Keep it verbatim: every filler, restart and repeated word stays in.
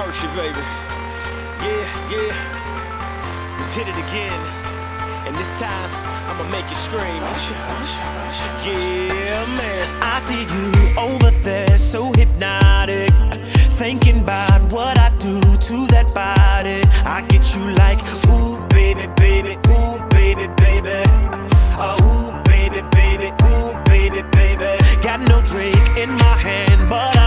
Hershey, baby. Yeah, yeah. We did it again. And this time, I'ma make you scream. Yeah, man. I see you over there, so hypnotic, thinking about what I do to that body. I get you like, ooh, baby, baby, ooh, baby, baby. Oh, ooh, baby, baby, ooh, baby, baby. Got no drink in my hand, but I